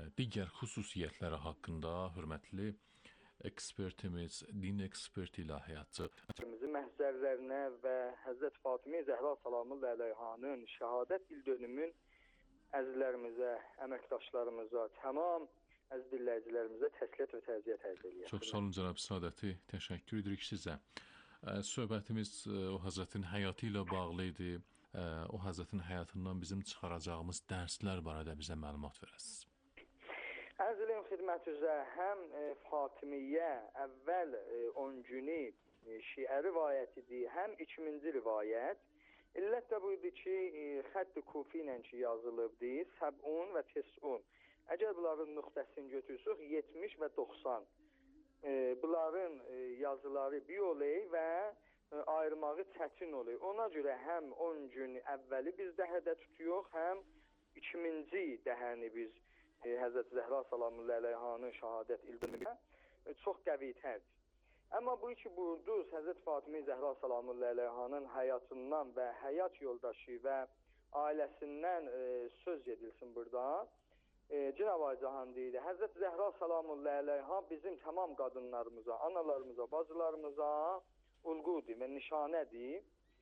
digər xüsusiyyətləri haqqında hörmətli ekspertimiz, din eksperti ilahiyyatçı məhzərlərinə və Həzrət Fatimə Zəhra salamullah əleyhanın şəhadət il dönümün əzizlərimizə, əməkdaşlarımıza, tamam əziz dinləyicilərimizə təsliyyət və təziyyət ərz edirəm. Çox sağ olun cənab Sadəti, təşəkkür edirik sizə. Söhbətimiz o Həzrətin həyatı ilə bağlı idi. O Həzrətin həyatından bizim çıxaracağımız dərslər barədə bizə məlumat verəsiniz. Ərz edirəm xidmətinizə, həm Fatimiyyə əvvəl 10 günü Şiə rivayətidir, həm 2-ci rivayət. İllət də buydu ki, xətt-i kufi ilə ki yazılıbdır, 70 və 90. Əgər bunların nöqtəsini götürsək, 70 və 90. Bunların yazıları bir olay və ayırmağı çətin olay. Ona görə həm 10 gün əvvəli biz dəhədə tutuyoruz, həm 2-ci dəhəni biz Həzrət Zəhra salamullah əleyhanın şəhadət ildönümünə çox qəvitərdir. Amma bu iki buyurduz Həzrət Fatimə Zəhra salamullah əleyhanın həyatından və həyat yoldaşı və ailəsindən söz edilsin burada. Cenab-ı Cahan deyir, Həzrət Zəhra salamullah əleyha bizim tamam qadınlarımıza, analarımıza, bacılarımıza ulqudur və nişanədir.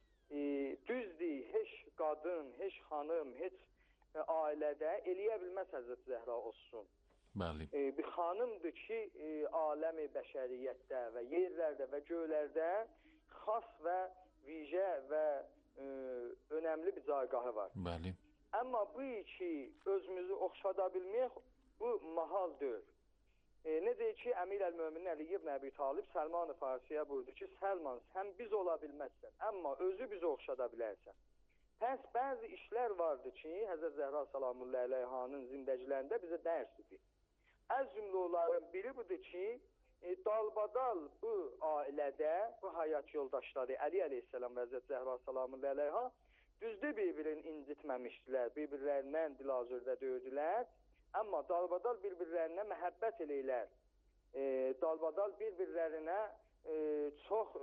Düzdür, heç qadın, heç xanım, heç ailədə eləyə bilməz Həzrət Zəhra olsun. Bəli. Bir xanımdır ki, aləmi bəşəriyyətdə və yerlərdə və göylərdə xas və vicə və önəmli bir caygahı var. Bəli. Amma bu ki, özümüzü oxşada bilməyək, bu mahal deyil. Necə ki, Əmir əl-Möminin Əli ibn Əbi Talib Səlman-ı Farsiyə buyurdu ki, Səlman, sən biz ola bilməzsən, amma özü bizi oxşada bilərsən. Pəs bəzi işlər vardı ki, Həzrət Zəhra salamullah əleyhanın zindəcilərində bizə dərs idi. Az cümləların biri budur ki, dalbadal bu ailədə, bu həyat yoldaşları Əli əleyhissalam və Həzrət Zəhra salamullah əleyha düzdür bir-birini incitməmişdilər, bir-birlərindən dilazördə döydülər, amma dalbadal bir-birlərinə məhəbbət eləyirlər. Dalbadal bir-birlərinə çox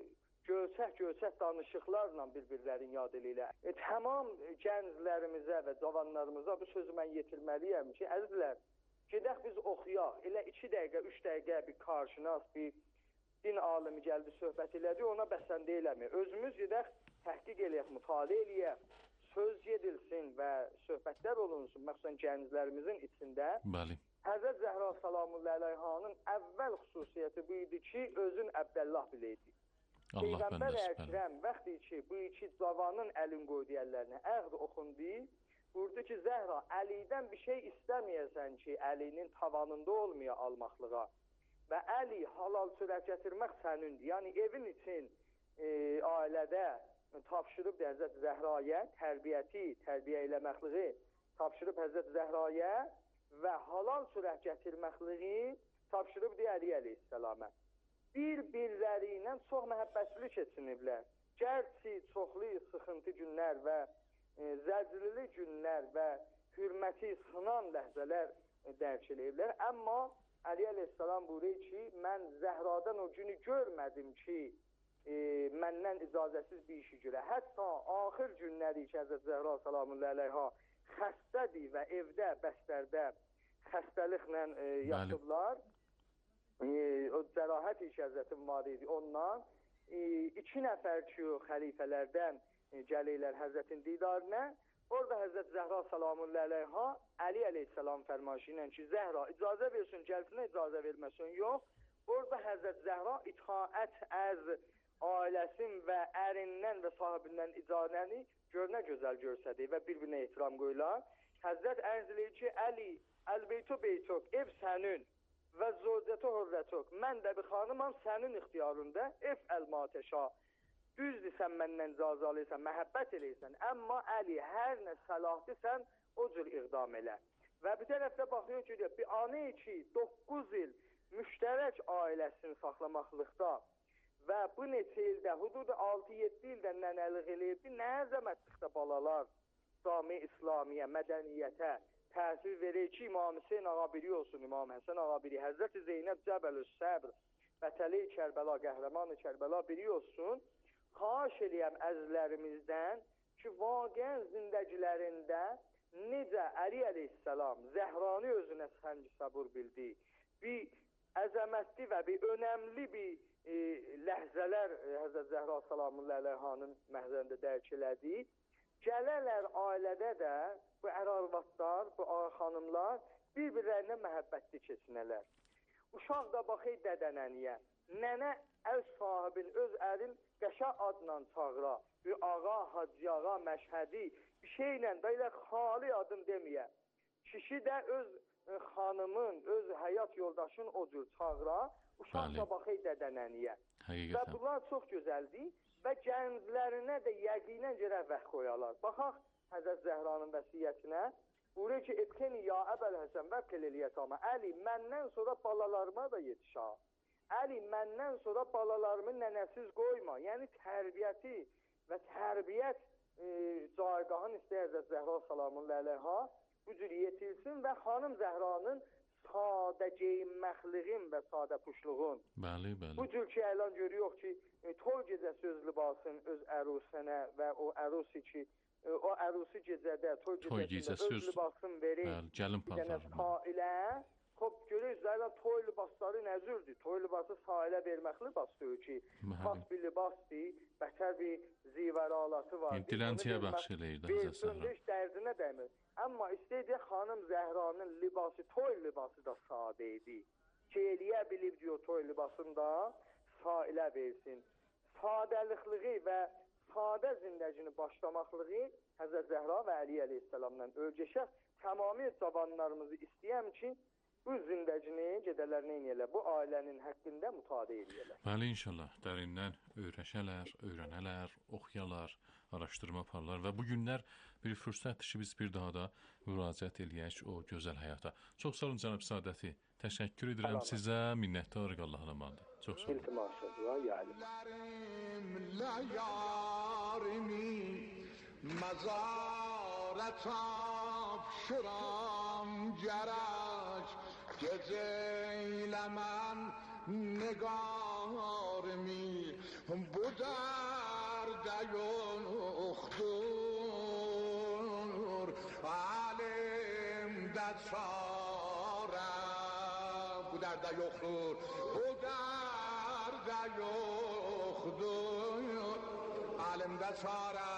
göçək danışıqlarla bir-birlərini yad eləyirlər. Tamam gənclərimizə və cavanlarımıza bu sözü mən yetirməliyəm ki, əzizlər, gedək biz oxuyaq, elə 2 dəqiqə, 3 dəqiqə bir qarşınas, bir din alimi gəldi, söhbət elədi, ona bəsəndə eləmir. Özümüz gedək, təhqiq eləyək, mütaliə eləyək, söz gedilsin və söhbətlər olunsun, məxsusən gənclərimizin içində. Bəli. Həzrət Zəhra salamullah əleyhanın əvvəl xüsusiyyəti bu idi ki, özün Əbdəllah biləydi. Peyğəmbər Əkrəm vaxtı ki, bu iki cavanın əlin qoydu əllərinə, əqd oxundu. Burada ki, Zəhra, Əlidən bir şey istəməyəsən ki, Əlinin tavanında olmaya almaqlığa və Əli halal sürət gətirmək sənindir. Yəni, evin için ailədə tapşırıb Həzrət Zəhraya, tərbiyə eləməkliği tapşırıb Həzrət Zəhraya və halal sürət gətirməkliği tapşırıb Əli əleyhissalama. Bir-birləri ilə çox məhəbbətli keçiniblər. Gərçi çoxlu sıxıntı günlər və zəcrili günlər və hürməti sınan ləhzələr dərk eləyiblər. Amma Əli əleyhissalam buyurur ki, mən Zəhradan o günü görmədim ki, məndən icazəsiz bir işi görə. Hətta axır günləri ki, Həzrət Zəhra salamullah əleyha xəstədir və evdə, bəstərdə xəstəliklə yatıblar. O cərahət ki, Həzrətin var idi ondan. 2 nəfər ki, xəlifələrdən gəlirlər Həzrətin didarına. Orada Həzrət Zəhra salamullah əleyha Əli əleyhissalam fərmayışı ilə ki, Zəhra icazə versin, gəlsinə icazə verməsin, yox. Orada Həzrət Zəhra itaət ərz ailəsin və ərindən və sahibindən icazəni görünə gözəl görsədir və bir-birinə ehtiram qoyurlar. Həzrət ərz eləyir ki, Əli, əl-beytu beytuk, ev sənin və zövcətu hürrətuk. Mən də bir xanımam sənin ixtiyarında, ev əl-matəşa. Düzdür, sən məndən icazə alırsan, məhəbbət eləyirsən. Amma Əli, hər nə səlahdısan, o cür iqdam elə. Və bir tərəfdə baxıyor ki, bir anı ki, 9 il müştərək ailəsini saxlamaqlıqda və bu neçə ildə, hududu 6-7 ildə nənəlik eləyirdi, nə əzəmətlikdə balalar cami İslamiyə, mədəniyyətə təsir verir ki, İmam Hüseyin ağa biri olsun, İmam Həsən ağa biri, Həzrət Zeynəb Cəbəlü-Səbr, Bətəli Kərbəla, Qəhrəman-ı Kərbəla biri olsun. Xahiş eləyəm əzizlərimizdən ki, vaqəən zindəgilərində necə Əli əleyhissalam Zəhranı özünə səmci sabur bildi, bir əzəmətli və bir önəmli bir ləhzələr Həzrət Zəhra salamullahi əleyhanın məhzərində dərk elədi. Gələrlər ailədə də bu ər-arvadlar, bu xanımlar bir-birlərinə məhəbbətli keçinələr. Uşaq da baxır dədənəniyə, nənə əl sahibin öz ərin qəşə adla çağıra, bir ağa, hacı ağa, məşhədi bir şeylə belə xali adım deməyə. Kişi də öz xanımın, öz həyat yoldaşın o cür çağıra, uşaq da baxır dədənəniyə. Və bunlar çox gözəldir və gənclərinə də yəqinən görə vəxt qoyarlar. Baxaq Həzrət Zəhranın vəsiyyətinə. Buyurur ki, etxeni ya Əbəl Həsən və qililiyyətama. Əli, məndən sonra balalarıma da yetişə. Əli, məndən sonra balalarımı nənəsiz qoyma. Yəni tərbiyyəti və tərbiyyət caygahın istəyir Həzrət Zəhra salamullahi əleyha bu cür yetilsin və xanım Zəhranın sadə geyinməxliğin və sadə puşluğun. Bəli, bəli. Bu cür ki, əlan görüyor ki, toy gecəsi öz libasın öz ərusənə və o ərusi ki, o ərusi gecədə, toy gecəsində öz libasını verir. Gəlin paltarını. Sailə, görürsünüz, toy libasları nəzürdür. Toy libası sailə vermək libasdır ki, xas bir libasdır, bətər bir zivəralatı var. Dilənçiyə bəxş eləyirdi Həzrət Zəhra. Heç dərdinə dəymir. Amma istəyir xanım Zəhranın libası, toy libası da sadə idi. Ki, eləyə bilib diyor toy libasını da sailə versin. Sadəlikliği və sadə zindəcini başlamaqlığı Həzrət Zəhra və Əli əleyhissalamdan ölçəşək tamamilə cavanlarımızı istəyəm ki, bu zindəcini gedələrinə inəyələ, bu ailənin həqqində mütadə edəyələ. Bəli, inşallah dərindən öyrəşələr, öyrənələr, oxuyalar, araşdırma aparlar və bu günlər bir fürsətdir ki, biz bir daha da müraciət eləyək o gözəl həyata. Çox sağ olun cənab Sadəti. Təşəkkür edirəm sizə, minnətdarıq Allahın amandır. Çox sağ olun. İltimasıdır, yəni. Geceylə mən nigarimi bu dərdə yoxdur, alimdə çarə bu dərdə yoxdur, bu dərdə yoxdur, alimdə çarə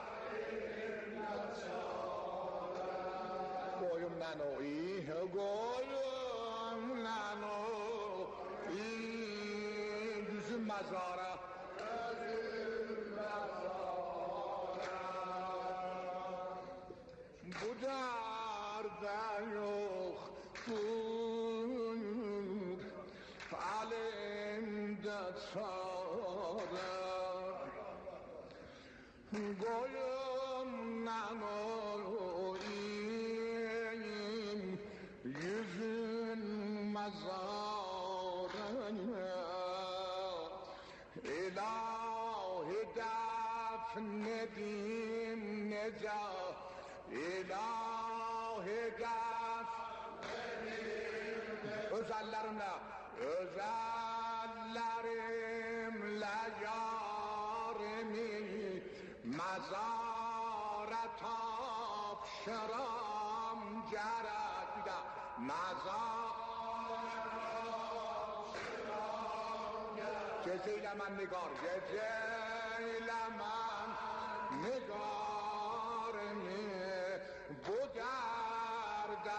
qoyum mən o qoyum mən o düzüm məzara bu dərdə yoxdur, alimdə çarə qoyum mən o yüzün məzarına İlahi dəfn edin necə İlahi dəfn edin öz əllərimlə yarimi məzara tapşıram gərək gecə ilə mən nigar, gecə ilə mən nigarimi bu dərdə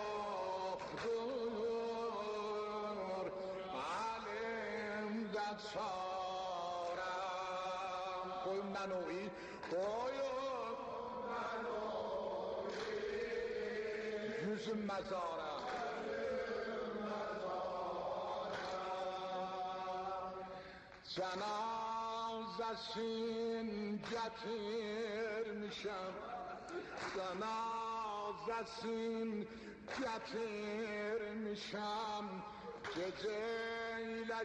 yoxdur, alimdə çarəm. Qoyun mən o qoyun mən o yüzüm məzara Cənazəsin gətirmişəm, cənazəsin gətirmişəm, gecə ilə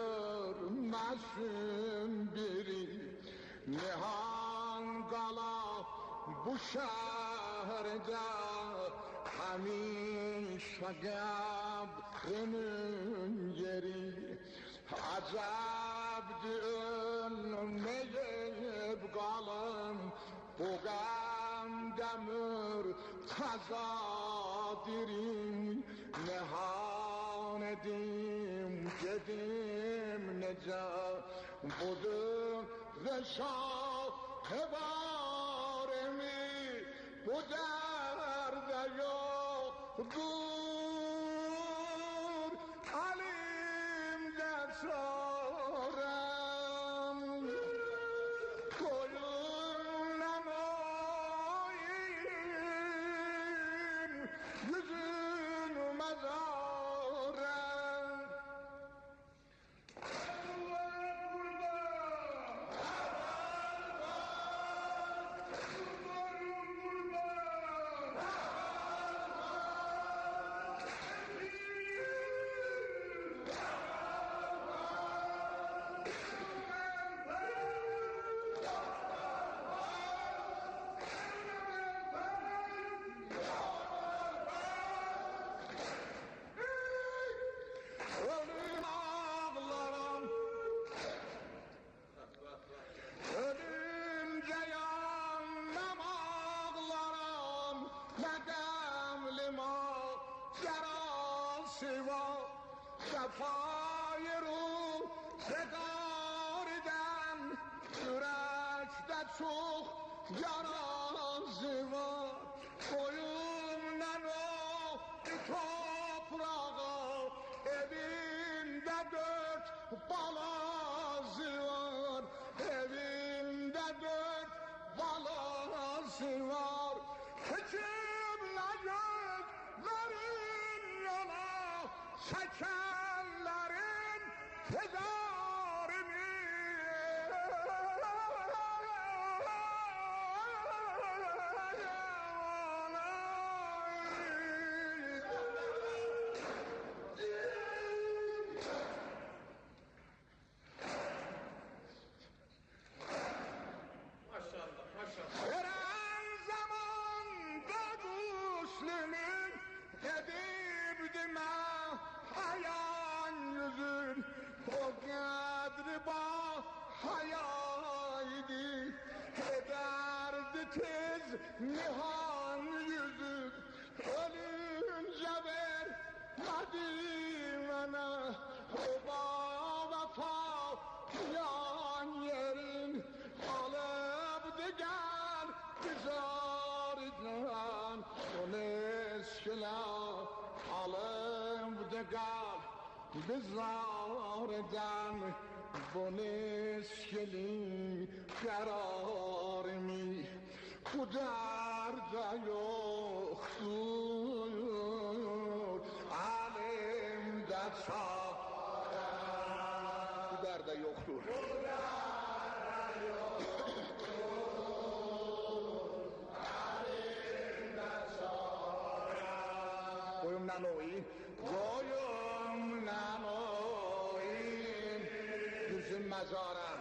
görməsin biri, nihan qala bu şəhərdə, həmişə qəbrimin yeri. Acabdır ölmeyip kalım bu qəmdəmür خزادریم نهاندیم گدیم نجا بودم رشاه بارمی بودر دیو بور علیم در سارم koyun namayim yüzün mezarım ölüm ağlarım ölünce yanmam ağlarım ne demlim cerası var sefayı ruh sedariden yürekte çok yarası var boyumdan o toprağa evimde dört balası var evimde dört balası var hükümle gözlerin yana çekenlerin tedarini Veren zamanda Müslüm'ün edibdime hayan yüzün o kadri hayaydı ederdi tez nihan yüzün ölünce ver Madimene o vefa yan yerin alıp da gel güzardan o neşkiler alıp da gel güzardan bu neşkili kararımı kudarda yoktur alemde sağ kudarda yoktur Goyum nanoyin, goyum nanoyin, yüzün mezarım.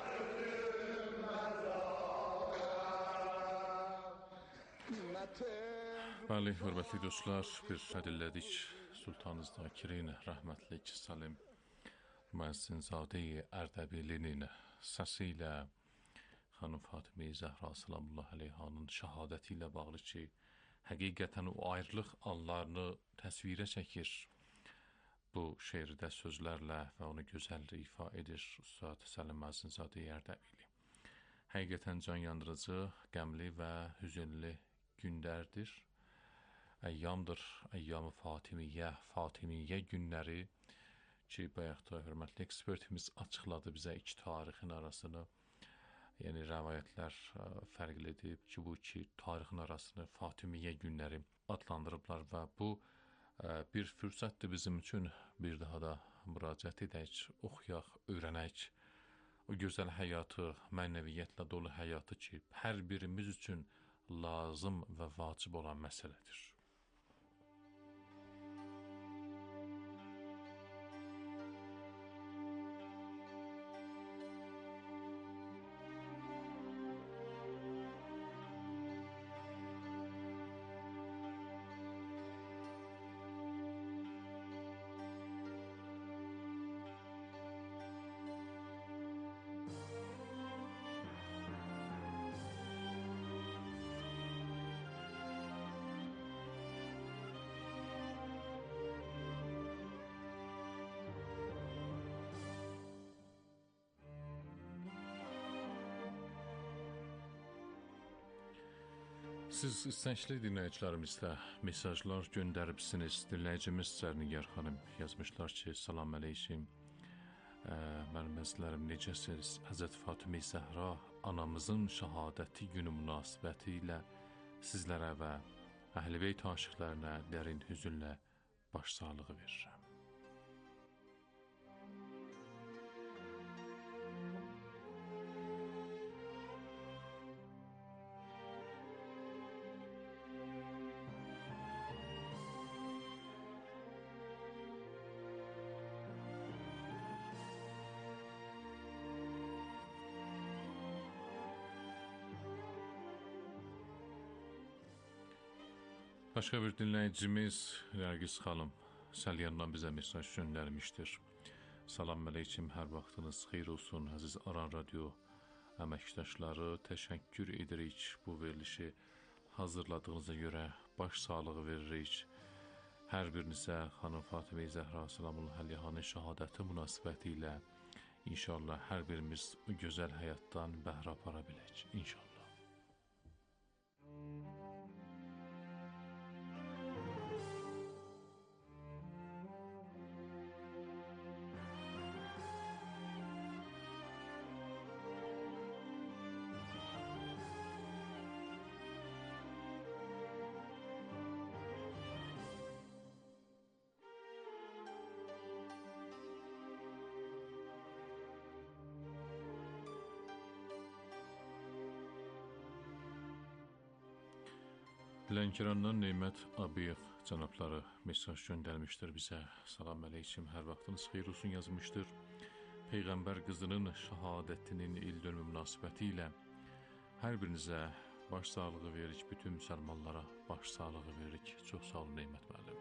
Bəli, hörmətli dostlar, bir dinlədik Sultanı Zakirin, rəhmətlik Salim Müəzzinzadə-i Ərdəbilinin səsi ilə xanım Fatimə Zəhra salamullah əleyhanın şəhadəti ilə bağlı ki, həqiqətən o ayrılıq anlarını təsvirə çəkir. Bu şeirdə sözlərlə və onu gözəl ifa edir Ustad Salim Müəzzinzadə-i Ərdəbili. Həqiqətən can yandırıcı, qəmli və hüzünlü gündərdir. Əyyamdır, əyyam-ı Fatimiyyə günləri ki, bayaq da hörmətli ekspertimiz açıqladı bizə iki tarixin arasını. Yəni, rəvayətlər fərqlidir ki, bu iki tarixin arasını Fatimiyyə günləri adlandırıblar və bu bir fürsətdir bizim üçün bir daha da müraciət edək, oxuyaq, öyrənək. O gözəl həyatı, mənəviyyətlə dolu həyatı ki, hər birimiz üçün lazım və vacib olan məsələdir. Siz istəncli dinləyicilərimizlə mesajlar göndəribsiniz. Dinləyicimiz Zərnigar xanım yazmışlar ki, salam əleykum. Mənim əzizlərim, necəsiniz? Həzrət Fatimə Zəhra anamızın şəhadəti günü münasibəti ilə sizlərə və Əhl-i-Beyt aşiqlərinə dərin hüzünlə başsağlığı verirəm. Başqa bir dinləyicimiz Nərgiz xanım Səlyandan bizə mesaj göndərmişdir. Salam əleykum, hər vaxtınız xeyir olsun, əziz Aran Radio əməkdaşları. Təşəkkür edirik bu verilişi hazırladığınıza görə, baş sağlığı veririk. Hər birinizə xanım Fatimə Zəhra Salamullah Əleyhanın şəhadəti münasibəti ilə inşallah hər birimiz gözəl həyatdan bəhrə apara bilək, inşallah. Lənkərandan Neymət Abiyev cənabları mesaj göndərmişdir bizə. Salam əleykum, hər vaxtınız xeyir olsun yazmışdır. Peyğəmbər qızının şəhadətinin il dönümü münasibəti ilə hər birinizə baş sağlığı veririk, bütün müsəlmanlara baş sağlığı veririk. Çox sağ olun Neymət müəllim.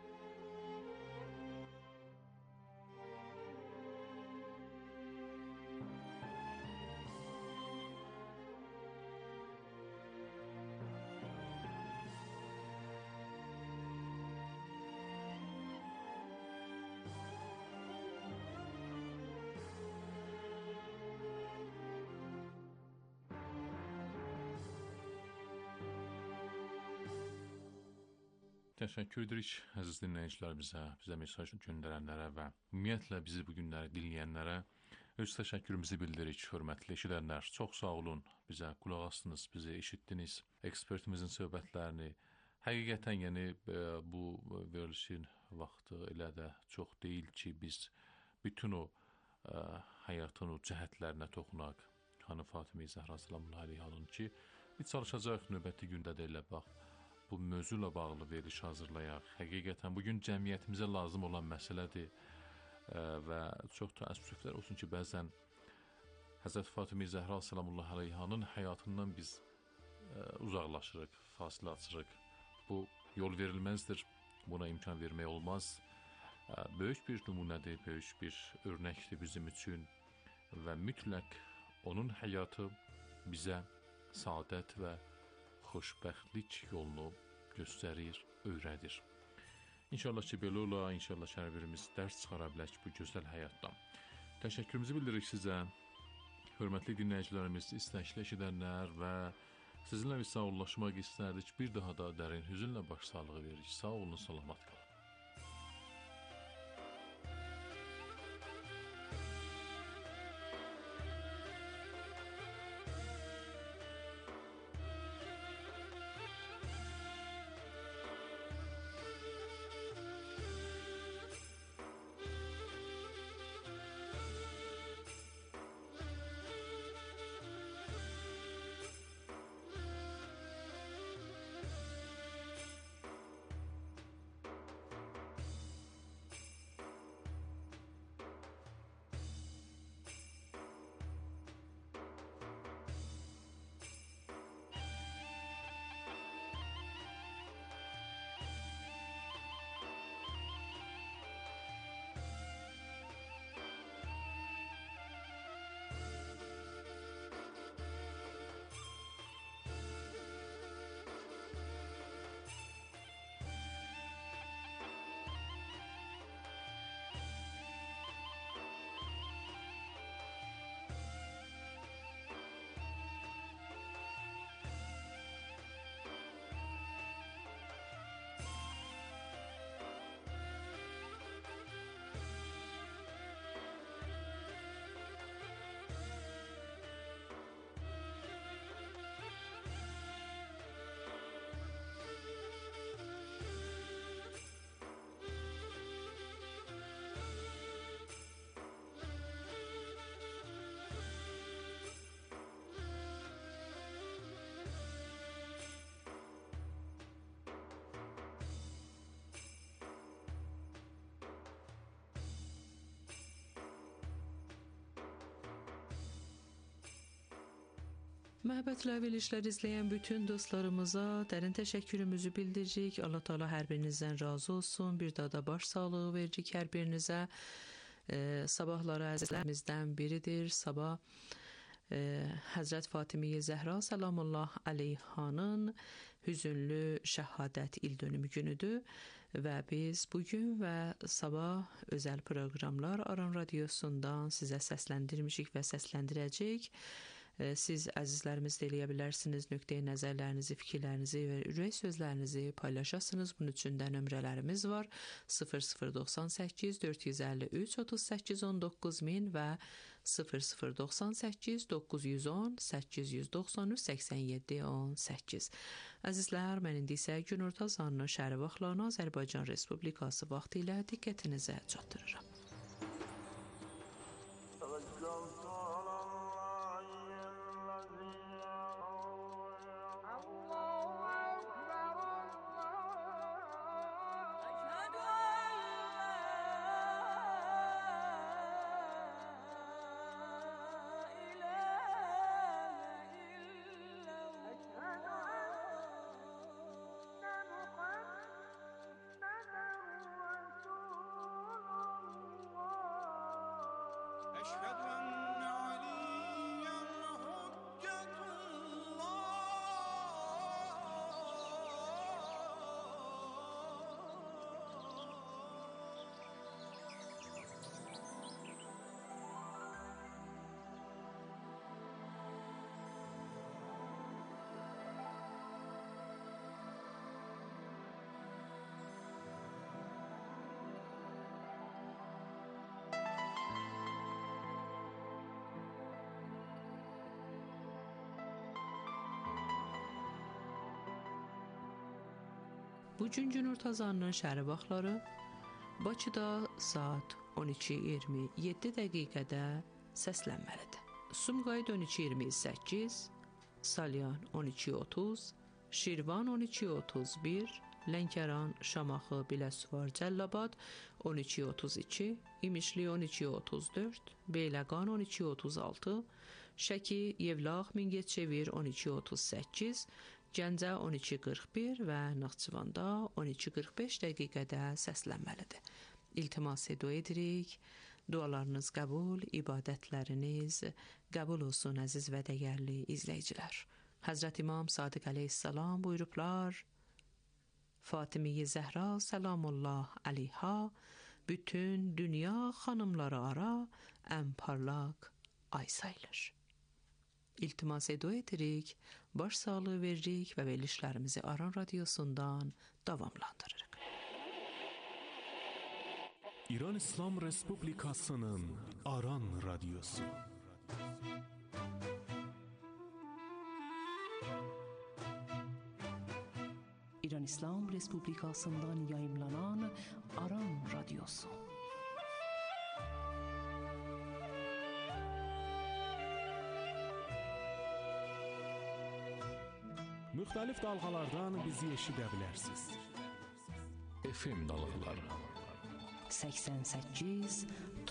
Təşəkkür edirik əziz dinləyicilərimizə, bizə mesaj göndərənlərə və ümumiyyətlə bizi bu günləri dinləyənlərə öz təşəkkürümüzü bildiririk. Hörmətli eşidənlər, çox sağ olun, bizə qulaq asdınız, bizi eşitdiniz, ekspertimizin söhbətlərini. Həqiqətən, yəni bu verilişin vaxtı elə də çox deyil ki, biz bütün o həyatın o cəhətlərinə toxunaq. Xanım Fatimə Zəhra Salamullah Əleyhanın ki, biz çalışacaq növbəti gündə də elə bax, bu mövzuyla bağlı veriliş hazırlayaq. Həqiqətən bugün cəmiyyətimizə lazım olan məsələdir və çox təəssüflər olsun ki, bəzən Həzrət Fatimə Zəhra Salamullah Əleyhanın həyatından biz uzaqlaşırıq, fasilə açırıq. Bu yol verilməzdir, buna imkan vermək olmaz. Böyük bir nümunədir, böyük bir örnəkdir bizim üçün və mütləq onun həyatı bizə saadət və xoşbəxtlik yolunu göstərir, öyrədir. İnşallah ki, belə ola, inşallah ki, hər birimiz dərs çıxara bilək bu gözəl həyatdan. Təşəkkürümüzü bildiririk sizə, hörmətli dinləyicilərimiz, istəkli eşidənlər və sizinlə bir sağollaşmaq istərdik. Bir daha da dərin hüzünlə başsağlığı veririk. Sağ olun, salamat qalın. Məhəbbətlə verilişlər izləyən bütün dostlarımıza dərin təşəkkürümüzü bildiririk. Allah Teala hər birinizdən razı olsun. Bir daha da baş sağlığı veririk hər birinizə. Sabahları əzizlərimizdən biridir. Sabah Həzrət Fatimiyyə Zəhra salamullah əleyhanın hüzünlü şəhadət ildönümü günüdür və biz bugün və sabah özəl proqramlar Aran Radiosundan sizə səsləndirmişik və səsləndirəcəyik. Siz əzizlərimiz də eləyə bilərsiniz, nöqteyi nəzərlərinizi, fikirlərinizi və ürək sözlərinizi paylaşasınız. Bunun üçün də nömrələrimiz var: 0098 453 38 19000 və 0098 910 893 87 18. Əzizlər, mən indi isə günorta zanının şəhəri vaxtlarını Azərbaycan Respublikası vaxtı ilə diqqətinizə çatdırıram. Bugün günorta zanının şəhəri vaxtları Bakıda saat 12:27 dəqiqədə səslənməlidir. Sumqayıt 12:28, Salyan 12:30, Şirvan 12:31, Lənkəran, Şamaxı, Biləsuvar, Cəllabad 12:32, İmişli 12:34, Beyləqan 12:36, Şəki, Yevlax, Mingəçevir 12:38, Gəncə 12:41 və Naxçıvanda 12:45 dəqiqədə səslənməlidir. İltimas edirik, dualarınız qəbul, ibadətləriniz qəbul olsun əziz və dəyərli izləyicilər. Həzrət İmam Sadiq əleyhissalam buyurublar: Fatimiyyə Zəhra salamullah əleyha bütün dünya xanımları ara ən parlaq ay sayılır. İltimas edirik, baş sağlığı veririk və verilişlərimizi Aran Radiosundan davamlandırırıq. İran İslam Respublikasının Aran Radiosu. İran İslam Respublikasından yayımlanan Aran Radiosu. Müxtəlif dalğalardan bizi eşidə bilərsiniz. FM dalğaları 88.5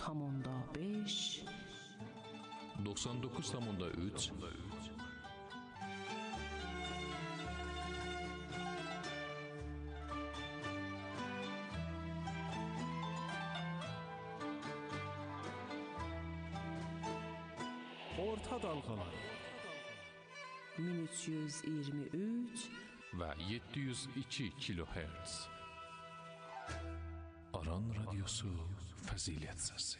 99.3 Orta dalğaları 1323 və 702 kHz. Aran Radiosu fəzilət səsi.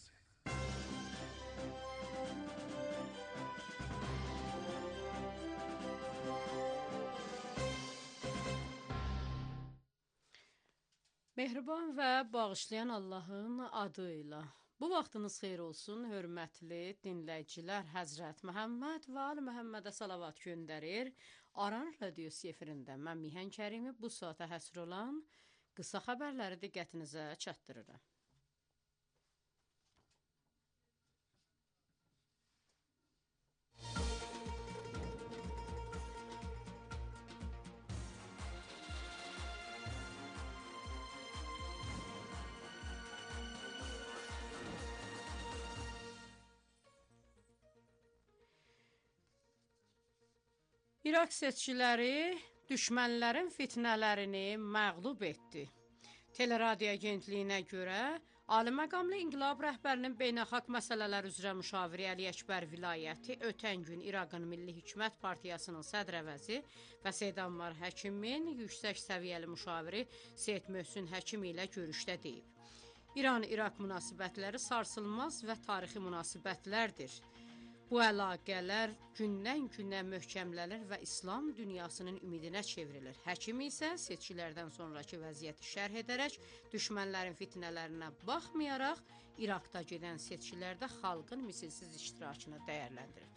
Mehriban və bağışlayan Allahın adıyla. Bu vaxtınız xeyir olsun, hörmətli dinləyicilər. Həzrət Məhəmməd və Ali Məhəmmədə salavat göndərir. Aran Radiosu efirində mən Mihan Kərimi bu saata həsr olan qısa xəbərləri diqqətinizə çatdırıram. İraq seçkiləri düşmənlərin fitnələrini məğlub etdi. Teleradio agentliyinə görə, Ali məqamlı İnqilab rəhbərinin beynəlxalq məsələlər üzrə müşaviri Əli Əkbər vilayəti ötən gün İraqın Milli Hikmət Partiyasının sədr əvəzi və Seyid Ammar Həkimin yüksək səviyyəli müşaviri Seyid Möhsün Həkim ilə görüşdə deyib. İran-İraq münasibətləri sarsılmaz və tarixi münasibətlərdir. Bu əlaqələr gündən-günə möhkəmlənir və İslam dünyasının ümidinə çevrilir. Həkim isə seçkilərdən sonraki vəziyyəti şərh edərək, düşmənlərin fitnələrinə baxmayaraq, İraqda gedən seçkilərdə xalqın misilsiz iştirakını dəyərləndirib.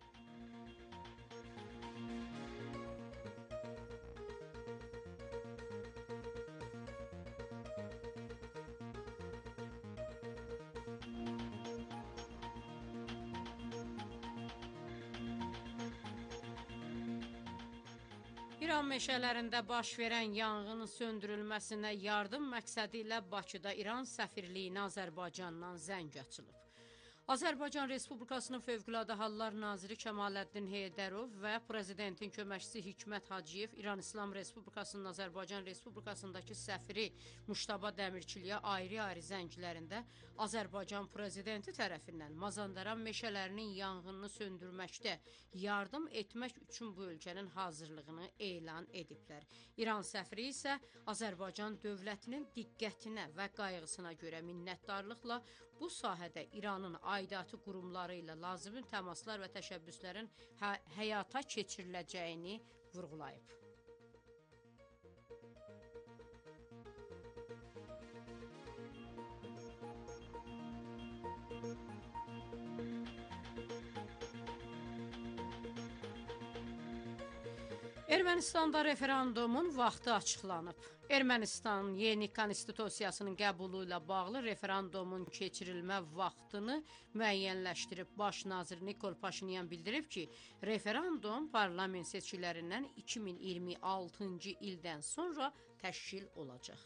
İran meşələrində baş verən yanğının söndürülməsinə yardım məqsədi ilə Bakıda İran səfirliyinə Azərbaycandan zəng açılıb. Azərbaycan Respublikasının Fövqəladə Hallar Naziri Kəmaləddin Heydərov və Prezidentin köməkçisi Hikmət Hacıyev İran İslam Respublikasının Azərbaycan Respublikasındakı səfiri Muştaba Dəmirçiliyə ayrı-ayrı zənglərində Azərbaycan Prezidenti tərəfindən Mazandaran meşələrinin yanğınını söndürməkdə yardım etmək üçün bu ölkənin hazırlığını elan ediblər. İran səfiri isə Azərbaycan dövlətinin diqqətinə və qayğısına görə minnətdarlıqla bu sahədə İranın aidiyyatı qurumları ilə lazımi təmaslar və təşəbbüslərin həyata keçiriləcəyini vurğulayıb. Ermənistanda referendumun vaxtı açıqlanıb. Ermənistan yeni konstitusiyasının qəbulu ilə bağlı referendumun keçirilmə vaxtını müəyyənləşdirib. Baş nazir Nikol Paşinyan bildirib ki, referendum parlament seçkilərindən 2026-cı ildən sonra təşkil olacaq.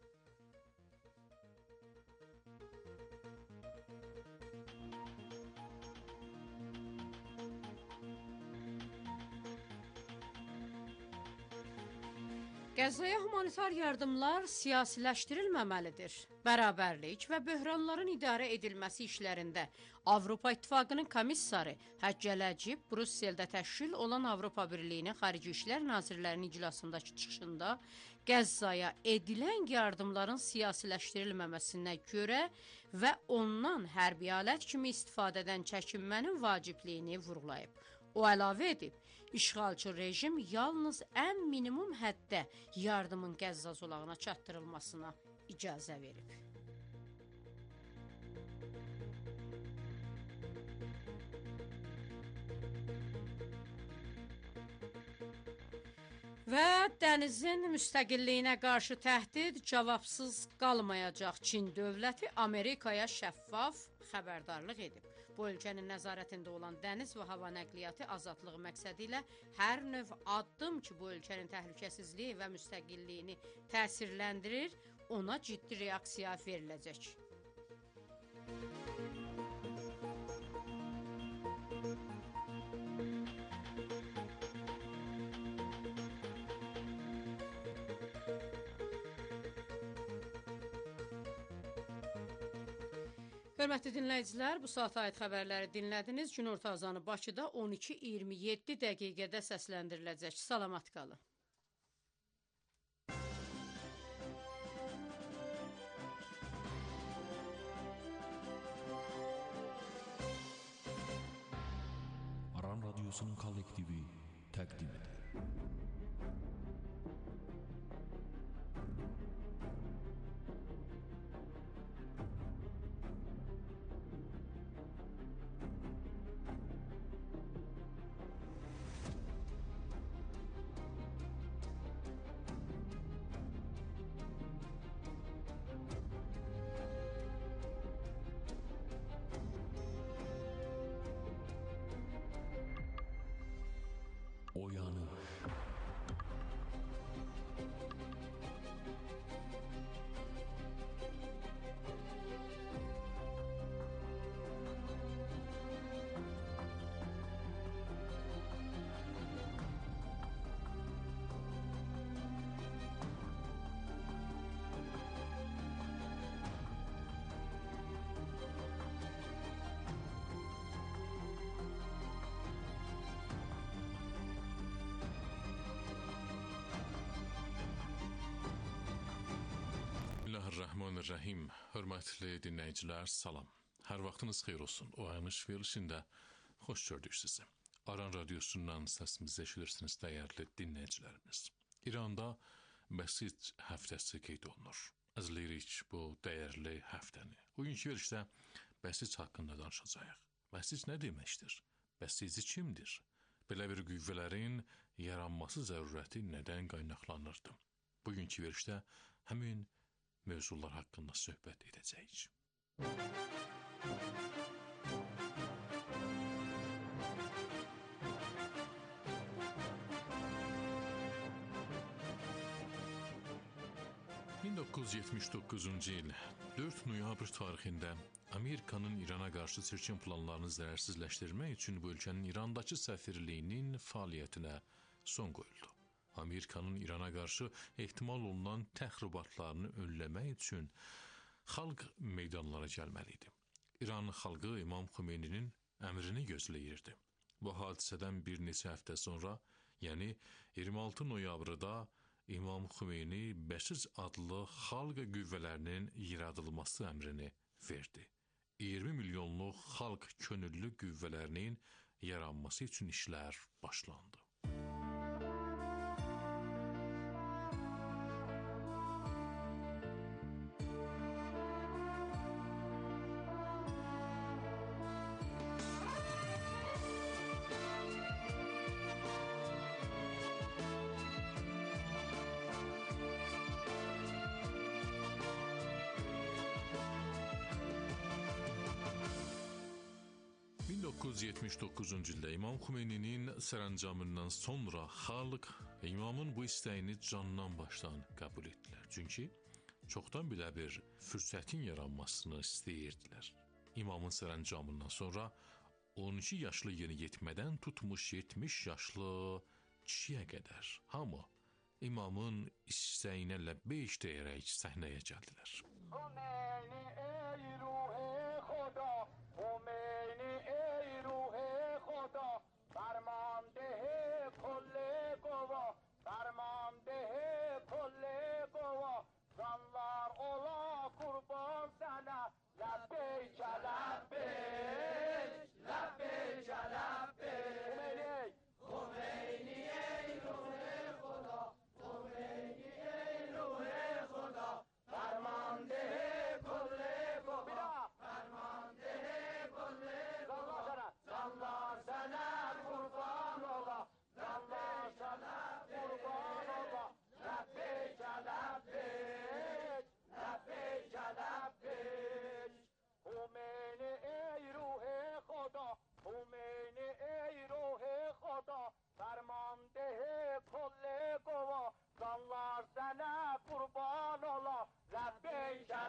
Qəzzaya humanitar yardımlar siyasiləşdirilməməlidir. Bərabərlik və böhranların idarə edilməsi işlərində Avropa İttifaqının komissarı Həccələcib Brüsseldə təşkil olan Avropa Birliyinin Xarici İşlər Nazirlərinin iclasındakı çıxışında Qəzzaya edilən yardımların siyasiləşdirilməməsinə görə və ondan hərbi alət kimi istifadədən çəkinmənin vacibliyini vurğulayıb. O əlavə edib, işğalçı rejim yalnız ən minimum həddə yardımın Qəzza zolağına çatdırılmasına icazə verib. Və dənizin müstəqilliyinə qarşı təhdid cavabsız qalmayacaq. Çin dövləti Amerikaya şəffaf xəbərdarlıq edib. Bu ölkənin nəzarətində olan dəniz və hava nəqliyyatı azadlığı məqsədi ilə hər növ addım ki, bu ölkənin təhlükəsizliyi və müstəqilliyini təsirləndirir, ona ciddi reaksiya veriləcək. Hörmətli dinləyicilər, bu saata aid xəbərləri dinlədiniz. Günorta azanı Bakıda 12:27 dəqiqədə səsləndiriləcək. Salamat qalın. Aran Radyosu'nun kollektivi təqdim edir. Oyanır. Bismillahirrahmanirrahim. Hörmətli dinləyicilər, salam. Hər vaxtınız xeyir olsun. O aymış verilişində xoş gördük sizi. Aran radiosundan səsimizi eşidirsiniz dəyərli dinləyicilərimiz. İranda Bəsic həftəsi qeyd olunur. İzləyirik bu dəyərli həftəni. Bugünkü verilişdə Bəsic haqqında danışacağıq. Bəsic nə deməkdir? Bəsici kimdir? Belə bir qüvvələrin yaranması zərurəti nədən qaynaqlanırdı? Bugünkü verilişdə həmin mövzular haqqında söhbət edəcəyik. ...1979-cu il 4 noyabr tarixində Amerikanın İrana qarşı çirkin planlarını zərərsizləşdirmək üçün bu ölkənin İrandakı səfirliyinin fəaliyyətinə son qoyuldu. Amerikanın İrana qarşı ehtimal olunan təxribatlarını önləmək üçün xalq meydanlara gəlməli idi. İran xalqı İmam Xümeyninin əmrini gözləyirdi. Bu hadisədən bir neçə həftə sonra, yəni 26 noyabrda İmam Xümeyni Bəsic adlı xalq qüvvələrinin yaradılması əmrini verdi. 20 milyonluq xalq könüllü qüvvələrinin yaranması üçün işlər başlandı. 1979-cu ildə İmam Xümeyninin sərəncamından sonra xalq İmamın bu istəyini candan başdan qəbul etdilər. Çünki çoxdan belə bir fürsətin yaranmasını istəyirdilər. İmamın sərəncamından sonra 12 yaşlı yeniyetmədən tutmuş 70 yaşlı kişiyə qədər hamı İmamın istəyinə ləbbeyk deyərək səhnəyə gəldilər. Xümeyni ey ruh-i Xuda, Xümeyni ey ruh-i Xuda, Fərmandehi kulli qova, Fərmandehi kulli qova, Canlar ola qurban sənə, Ləbbeykə ləbbeyk, Ləbbeykə ləbbeyk. Xümeyni ey ruh-i Xuda, Xümeyni ey ruh-i Xuda, Fərmandehi kulli qova, Fərmandehi kulli qova, Canlar sənə qurban ola, Canlar sənə qurban ola, Ləbbeykə ləbbeyk, Ləbbeykə ləbbeyk. Xümeyni ey ruh-i Xuda, Xümeyni ey ruh-i Xuda, Fərmandehi kulli qova, Canlar sənə qurban ola, Ləbbeykə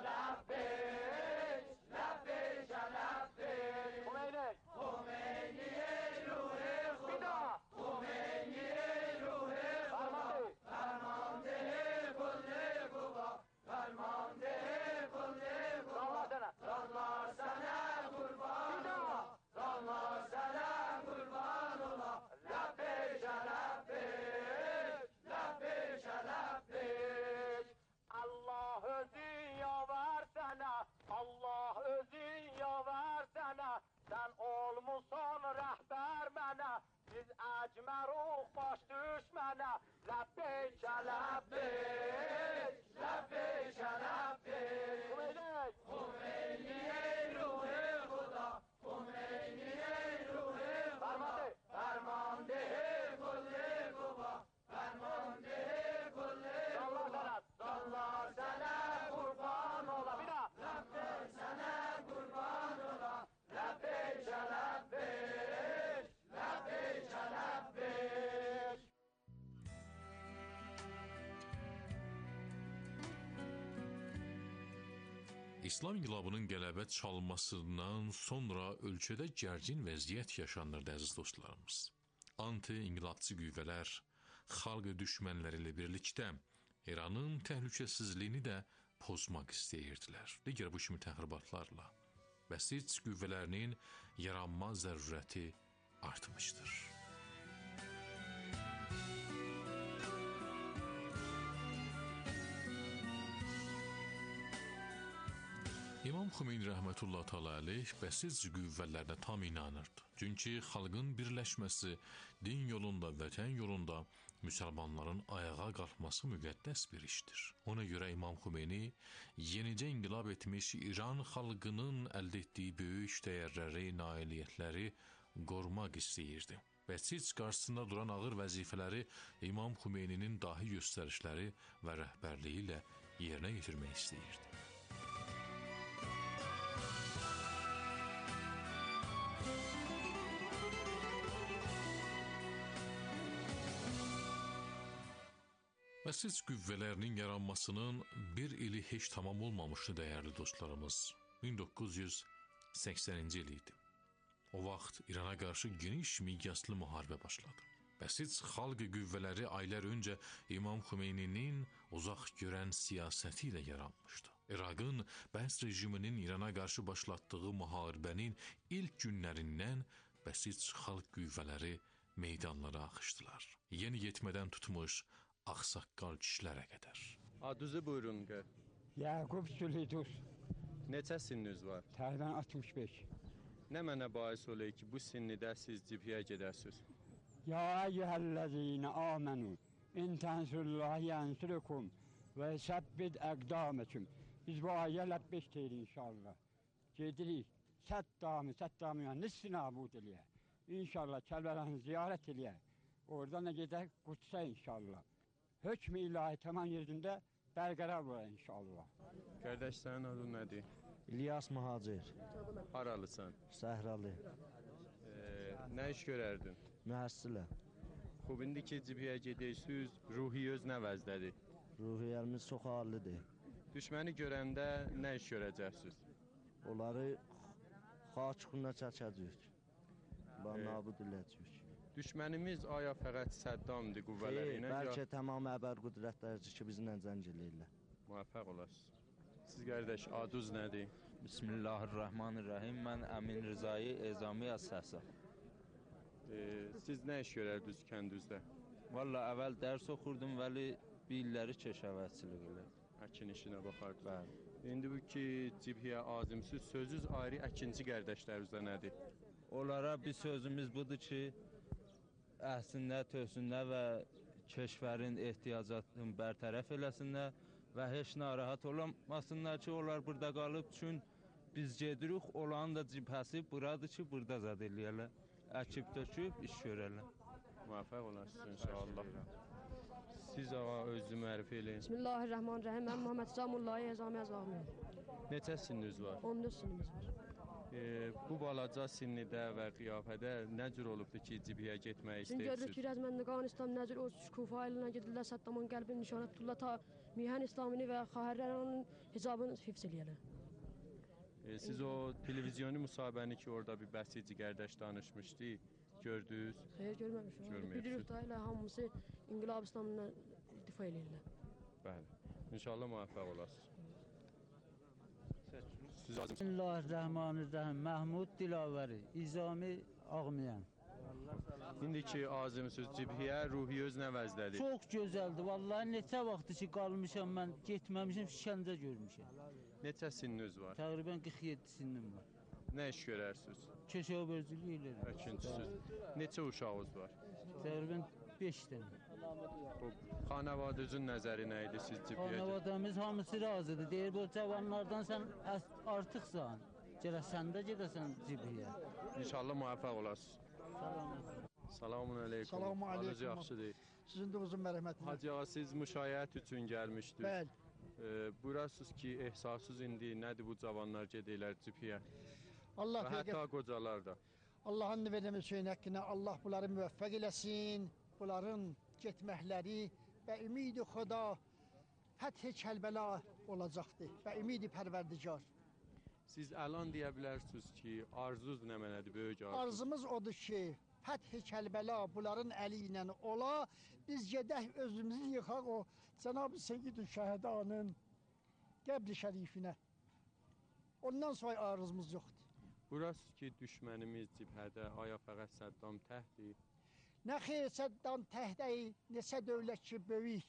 ləbbeyk, Ləbbeykə ləbbeyk. Xümeyni ey ruh-i Xuda, Xümeyni ey ruh-i Xuda, Fərmandehi kulli qova, Fərmandehi kulli qova, Canlar sənə qurban ola, Canlar sənə qurban ola, Ləbbeykə ləbbeyk, Ləbbeykə ləbbeyk. Allah özün yavar sənə, Allah özün yavar sənə, sən olmusan rəhbər mənə, biz əcməruq baş düşmənə, Ləbbeykə ləbbeyk, Ləbbeykə ləbbeyk. Xümeyni ey ruh-i Xuda, Xümeyni ey ruh-i Xuda, Fərmandehi kulli qova, Fərmandehi kulli qova, Canlar sənə qurban ola, Ləbbeyk sənə qurban ola, Ləbbeykə ləbbeyk, Ləbbeykə ləbbeyk. İslam inqilabının qələbə çalmasından sonra ölkədə gərgin vəziyyət yaşanırdı əziz dostlarımız. Anti-inqilabçı qüvvələr xalq düşmənləri ilə birlikdə İranın təhlükəsizliyini də pozmaq istəyirdilər. Digər bu kimi təxribatlarla Bəsic qüvvələrinin yaranma zərurəti artmışdır. İmam Xümeyni rəhmətullah təala əleyh bəsiz qüvvələrinə tam inanırdı. Çünki xalqın birləşməsi, din yolunda, vətən yolunda müsəlmanların ayağa qalxması müqəddəs bir işdir. Ona görə İmam Xümeyni yenicə inqilab etmiş İran xalqının əldə etdiyi böyük dəyərləri, nailiyyətləri qorumaq istəyirdi. Bəsiz qarşısında duran ağır vəzifələri İmam Xümeyninin dahi göstərişləri və rəhbərliyi ilə yerinə yetirmək istəyirdi. Bəsiz qüvvələrinin yaranmasının bir ili heç tamam olmamışdı dəyərli dostlarımız. 1980-ci il idi. O vaxt İrana qarşı geniş miqyaslı müharibə başladı. Bəsiz xalq qüvvələri aylar öncə İmam Xümeyninin uzaq görən siyasəti ilə yaranmışdı. İraqın Bəs rejiminin İrana qarşı başlatdığı müharibənin ilk günlərindən bəsiz xalq qüvvələri meydanlara axışdılar. Yeni yetmədən tutmuş ağsaqqal kişilərə qədər. Adınızı buyurun. Yaqub Sülidus. Neçə sininiz var? Təxminən 65. Nə mənə bahis olur ki, bu sinnidə siz cibhiyə gedərsiniz? Ya eyyühəl-ləzīnə āmenū in tansurullahi yansurukum və səbbit əqdaməküm. Biz bu ayə ləbbeş deyirik inşallah. Gedirik, səddamı yəni nisfi nabud eləyə. İnşallah Kərbəlanı ziyarət eləyə. Oradan da gedək Qudsa inşallah. Hökm-i ilahi tamam yerində bərqərar var inşallah. Qardaş, sənin adın nədir? İlyas Mühacir. Haralısan? Səhralı. Nə iş görərdin? Mühəssilə. Xub, indi ki cibhiyə gedirsiniz, ruhiyyəz nə vəzdədir? Ruhiyyəmiz çox ağırlıdır. Düşməni görəndə nə iş görəcəksiniz? Onları xaçıqına çəkəcəyik. Nabud edəcəyik. Düşmənimiz aya fəqət Səddamdır qüvvələri ilə? Bəlkə tamam əbər qüdrətlərdir ki, bizimlə zəng eləyirlər. Muvaffaq olasınız. Siz qardaş, adınız nədir? Bismillahirrahmanirrahim. Mən Əmin Rızayı Ezami Əsəsə. Siz nə iş görərdiniz kəndinizdə? Valla əvvəl dərs oxurdum, vəli bir illəri keşəvətçilik elə. Əkin işinə baxardınız. Bəli. İndi bu ki cibhiyə azimsiz, sözünüz ayrı əkinci qardaşlarınızda nədir? Onlara bir sözümüz budur ki, əhsinlər, tövsünlər və keşvərin ehtiyacatını bərtərəf eləsinlər və heç narahat olmasınlar ki, onlar burada qalıb, çünki biz gedirik, olanın da cibhəsi buradır ki, burada zad eləyərlər. Əkib töküb, iş görərlər. Muvaffaq olasınız inşallah. Siz ağa özünü mərifə eləyin. Bismillahirrahmanirrahim. Mən Muhammed Zamullahi Ezami Əzami. Neçə sininiz var? 14 sinimiz var. Bu balaca sinnidə və qiyafədə nə cür olubdur ki, cibhiyə getmək istəyirsiniz? Görürük ki, Rəzməndəqan İslam nəcür o Kufa elinə gedirlər, Səddamın qəlbini nişanə tuturlar ta Mihan İslamini və Xahərlərin hicabını hifz eləyərlər. Siz o televizyonu müsahibəni ki, orada bir bəsici qardaş danışmışdı, gördünüz? Xeyr, görməmişim. Bilirik da elə hamısı İnqilab İslamından difa eləyirlər. Bəli. İnşallah muvaffaq olasınız. Bismillahirrahmanirrahim. Məhmud Dilavəri, İzami Ağmiyan. İndi ki azimsiz cibhiyə, ruhiyyəz nə vəzdədir? Çox gözəldir. Vallahi neçə vaxtdır ki qalmışam mən, getməmişim, Şəndə görmüşəm. Neçə sininiz var? Təqribən 47 sinim var. Nə iş görərsiniz? Keşəvərcilik edirəm. Əkinçisiz. Neçə uşağınız var? Təqribən 5 dənə. Xanavadınızın nəzəri nə idi siz cibhiyə? Xanavadamız hamısı razıdır. Deyir, bu cavanlardan sən artıqsan. Gələ sən də gedəsən cibhiyə. İnşallah muvaffaq olasınız. Selamun aleyküm. Selamun aleyküm. Halınız yaxşıdır. Sizin də uzun mərhəmətiniz. Hacı ağa, siz müşayiət üçün gəlmişdiniz. Bəli. Burasız ki, ehsassız indi nədir bu cavanlar gedirlər cibhiyə? Allah və hətta qocalar da. Allahın nüvedəmi Hüseyin haqqına Allah bunları müvəffəq eləsin. Bunların getməkləri və ümid-i Xuda fəth-i Kərbəla olacaqdır və ümid-i Pərverdigar. Siz əlan deyə bilərsiniz ki, arzunuz nə mənədir, böyük arzu? Arzumuz odur ki, fəth-i Kərbəla bunların əli ilə ola, biz gedək özümüzü yıxaq o Cənab-ı Seyyid-ü Şəhədanın qəbri şərifinə. Ondan sonra arzumuz yoxdur. Burası ki, düşmənimiz cibhədə, aya fəqət Səddam təhdir. Nə xeyr Səddam təhdəyi, neçə dövlət ki, böyük,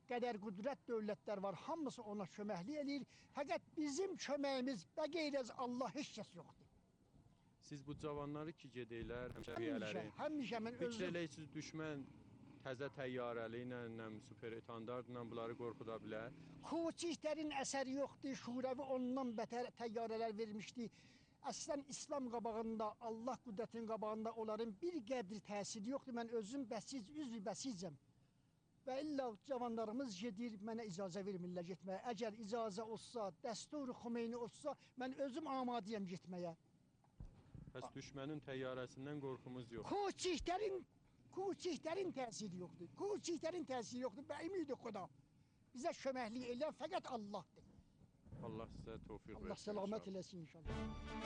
qədər qüdrət dövlətlər var, hamısı ona köməklik eləyir. Fəqət bizim köməyimiz və qeyrəz Allah heç kəs yoxdur. Siz bu cavanları ki gedəylər, həmişə mən fikir eləyirsiniz, düşmən təzə təyyarəli ilə, super etandardla bunları qorxuda bilər? Kuçiklərin əsəri yoxdur, şurəvi ondan bətər təyyarələr vermişdi. Əslən İslam qabağında, Allah qüdrətinin qabağında onların bir qədri təsiri yoxdur. Mən özüm üzvü bəsicəm. Və illa cavanlarımız gedir, mənə icazə vermirlər getməyə. Əgər icazə olsa, dəstur Xomeyni olsa, mən özüm amadiyəm getməyə. Bəs düşmənin təyyarəsindən qorxumuz yoxdur. Kuçiklərin təsiri yoxdur. Kuçiklərin təsiri yoxdur. Və ümid Xuda bizə köməklik eləyən fəqət Allahdır. Allah sizə tövfiq versin. Allah səlamət eləsin inşallah.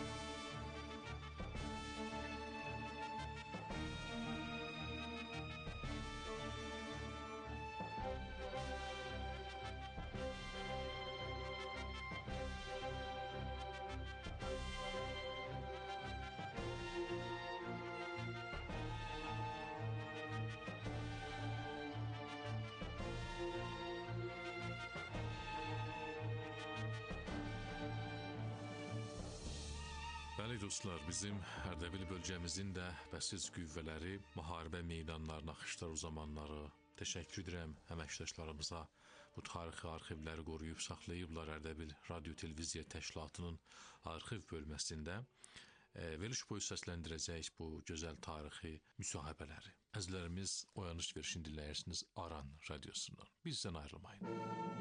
Bəli dostlar, bizim Ərdəbil bölgəmizin də bəsiz qüvvələri müharibə meydanlarına axışlar o zamanları. Təşəkkür edirəm əməkdaşlarımıza. Bu tarixi arxivləri qoruyub saxlayıblar Ərdəbil Radio Televiziya Təşkilatının arxiv bölməsində. Veriliş boyu səsləndirəcək bu gözəl tarixi müsahibələri. Əzlərimiz oyanış verişini dinləyirsiniz Aran radiosundan. Bizdən ayrılmayın.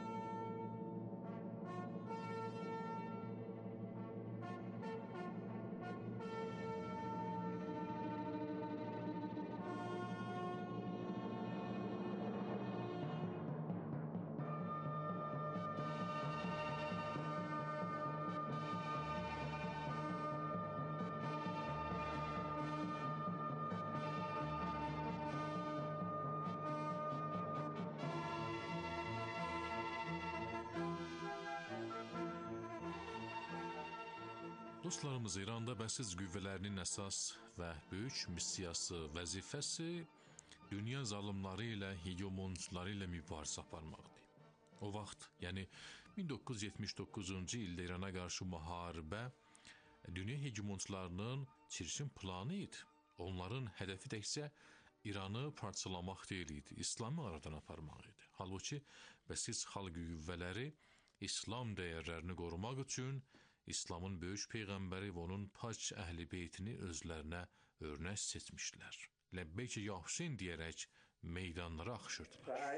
Dostlarımız, İranda bəsiz qüvvələrinin əsas və böyük missiyası, vəzifəsi dünya zalımları ilə, hegemonçuları ilə mübarizə aparmaqdır. O vaxt, yəni 1979-cu ildə İrana qarşı müharibə dünya hegemonçularının çirkin planı idi. Onların hədəfi təkcə İranı parçalamaq deyil idi, İslamı aradan aparmaq idi. Halbuki bəsiz xalq qüvvələri İslam dəyərlərini qorumaq üçün İslamın böyük peyğəmbəri və onun pak əhli beytini özlərinə örnək seçmişlər. Ləbbeyk ya Hüseyn deyərək meydanlara axışırdılar.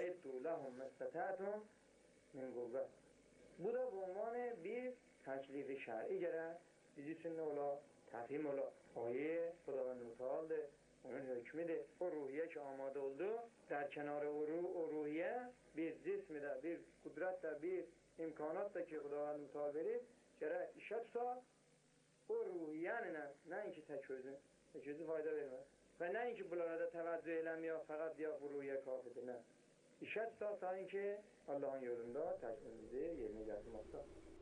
Bu da bu عنوان bir تکلیف شرعی گره biz için ne ola? Tefhim ola. Ayet Xudavand Mutaal'dır. Onun hükmüdür. O ruhiye ki amade oldu. Der kenarı o ruhiye bir cismi de, bir kudret de, bir imkanat da ki Xudavand Mutaal verir. Gerek işe tutsa o ruhiyenin neyinki tek özü fayda vermez. Ve neyinki bunlara da teveccüh eylemiyor fakat ya bu ruhiye kafidir ne. İşe tutsa sanki Allah'ın yolunda tekmimizi yerine getirmekte.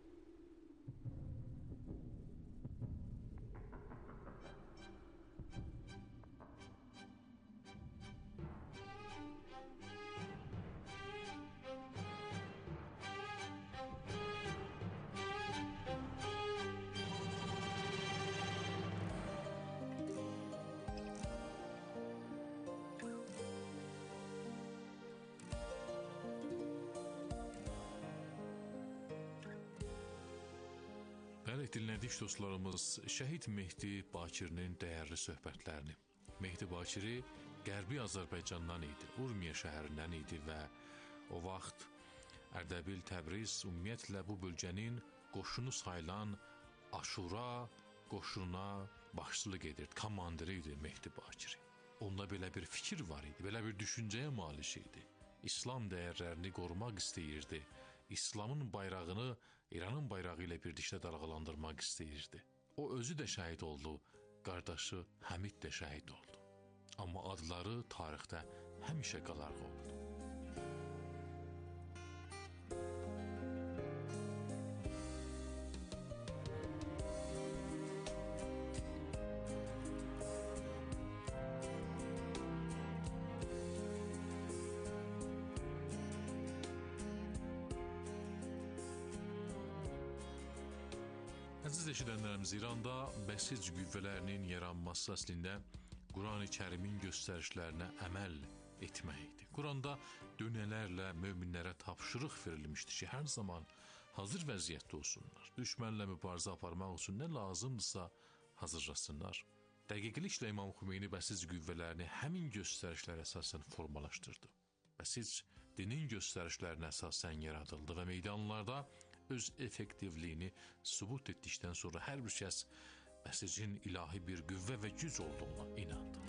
Bəli, dinlədik dostlarımız Şəhid Mehdi Bakirinin dəyərli söhbətlərini. Mehdi Bakiri Qərbi Azərbaycandan idi, Urmiya şəhərindən idi və o vaxt Ərdəbil, Təbriz ümumiyyətlə bu bölgənin qoşunu sayılan Aşura qoşununa başçılıq edirdi, komandiri idi Mehdi Bakiri. Onda belə bir fikir var idi, belə bir düşüncəyə malik idi. İslam dəyərlərini qorumaq istəyirdi. İslamın bayrağını İranın bayrağı ilə birlikdə dalğalandırmaq istəyirdi. O özü də şəhid oldu, qardaşı Həmid də şəhid oldu. Amma adları tarixdə həmişə qalarğı oldu. Əziz eşidənlərimiz, İranda bəsic qüvvələrinin yaranması əslində Quran-ı Kərimin göstərişlərinə əməl etmək idi. Quranda dönələrlə möminlərə tapşırıq verilmişdi ki, hər zaman hazır vəziyyətdə olsunlar. Düşmənlə mübarizə aparmaq üçün nə lazımdırsa hazırlasınlar. Dəqiqliklə İmam Xümeyni bəsic qüvvələrini həmin göstərişlərə əsasən formalaşdırdı. Bəsic dinin göstərişlərinə əsasən yaradıldı və meydanlarda öz effektivliyini sübut etdikdən sonra hər bir kəs bəsicin ilahi bir qüvvə və güc olduğuna inandı.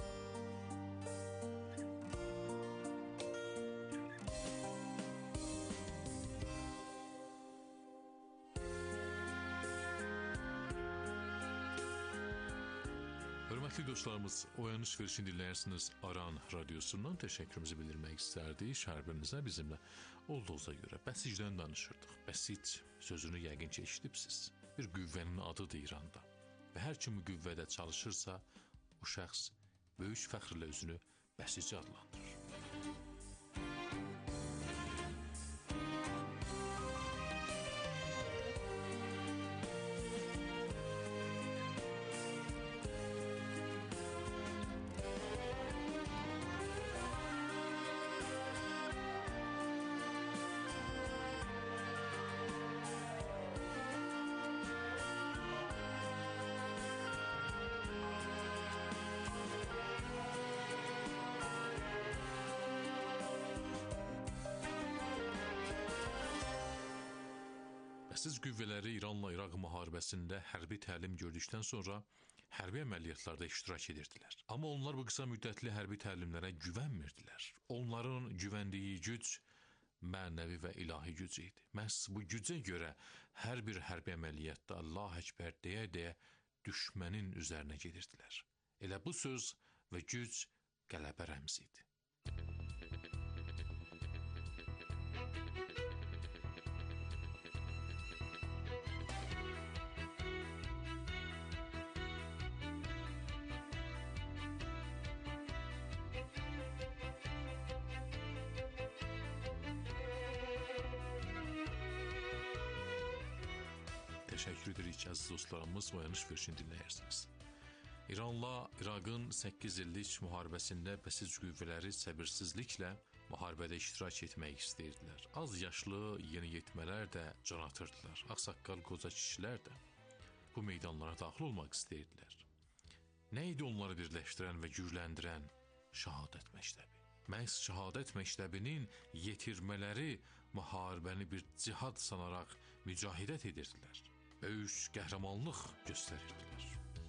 Hörmətli dostlarımız, oyanış verişini dinləyirsiniz Aran radiosundan. Təşəkkürümüzü bildirmək istərdik. Şərbərinizə bizimlə olduğunuza görə bəsicdən danışırdıq. Bəsic sözünü yəqin ki eşidibsiz. Bir qüvvənin adıdır İranda. Və hər kim qüvvədə çalışırsa, o şəxs böyük fəxrlə özünü bəsici adlandırır. Bəsic qüvvələri İranla İraq müharibəsində hərbi təlim gördükdən sonra hərbi əməliyyatlarda iştirak edirdilər. Amma onlar bu qısa müddətli hərbi təlimlərə güvənmirdilər. Onların güvəndiyi güc mənəvi və ilahi güc idi. Məhz bu gücə görə hər bir hərbi əməliyyatda Allah Əkbər deyə-deyə düşmənin üzərinə gedirdilər. Elə bu söz və güc qələbə rəmzi idi. Təşəkkür edirik əziz dostlarımız, oyanış verişini dinləyirsiniz. İranla İraqın 8 illik müharibəsində bəsic qüvvələri səbirsizliklə müharibədə iştirak etmək istəyirdilər. Az yaşlı yeniyetmələr də can atırdılar. Ağsaqqal qoca kişilər də bu meydanlara daxil olmaq istəyirdilər. Nə idi onları birləşdirən və gücləndirən? Şəhadət məktəbi. Məhz şəhadət məktəbinin yetirmələri müharibəni bir cihad sanaraq mücahidət edirdilər. Böyük qəhrəmanlıq göstərirdilər.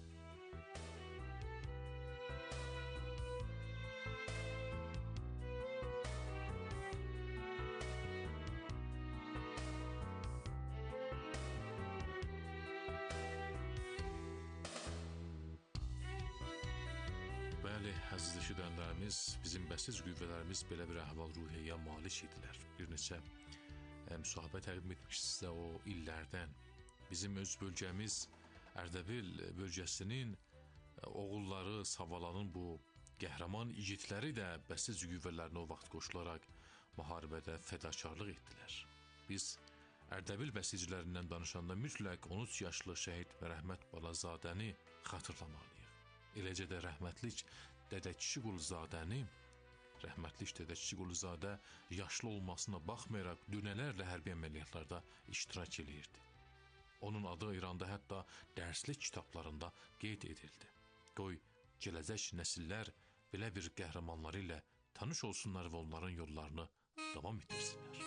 Bəli, əziz eşidənlərimiz, bizim bəsic qüvvələrimiz belə bir əhval-ruhiyyəyə malik idilər. Bir neçə müsahibə təqdim etmiş sizə o illərdən. Bizim öz bölgəmiz Ərdəbil bölgəsinin oğulları, Savalanın bu qəhrəman igidləri də bəsic qüvvələrinə o vaxt qoşularaq müharibədə fədakarlıq etdilər. Biz Ərdəbil bəsicilərindən danışanda mütləq 13 yaşlı şəhid Rəhmət Balazadəni xatırlamalıyıq. Eləcə də rəhmətlik Dədə Kişiquluzadəni, rəhmətlik Dədə Kişiquluzadə yaşlı olmasına baxmayaraq dönələrlə hərbi əməliyyatlarda iştirak edirdi. Onun adı İranda hətta dərslik kitablarında qeyd edildi. Qoy gələcək nəsillər belə bir qəhrəmanları ilə tanış olsunlar və onların yollarını davam etdirsinlər.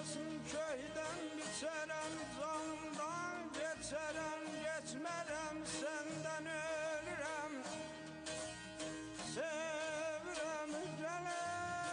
olmasın köydən biçərəm, canımdan geçərəm, geçmərəm, səndən ölürəm, sevirəm gələn.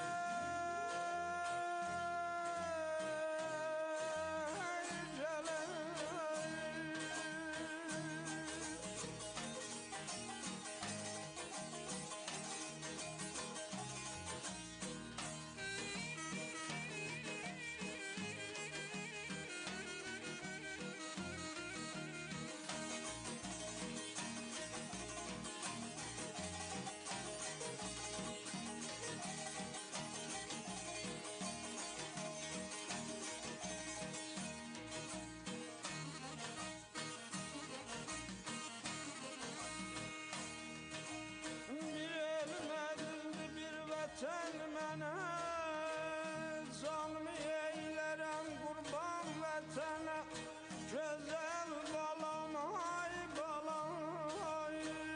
Sən mənə canımı eylərəm qurban vətənə, gözəl balam, ay balam, ay.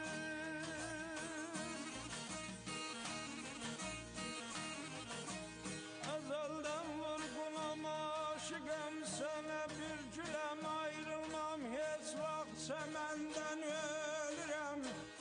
Əzəldən vurğunam, aşıqəm sənə, bir güləm ayrılmam, heç vaxt səməndən ölürəm.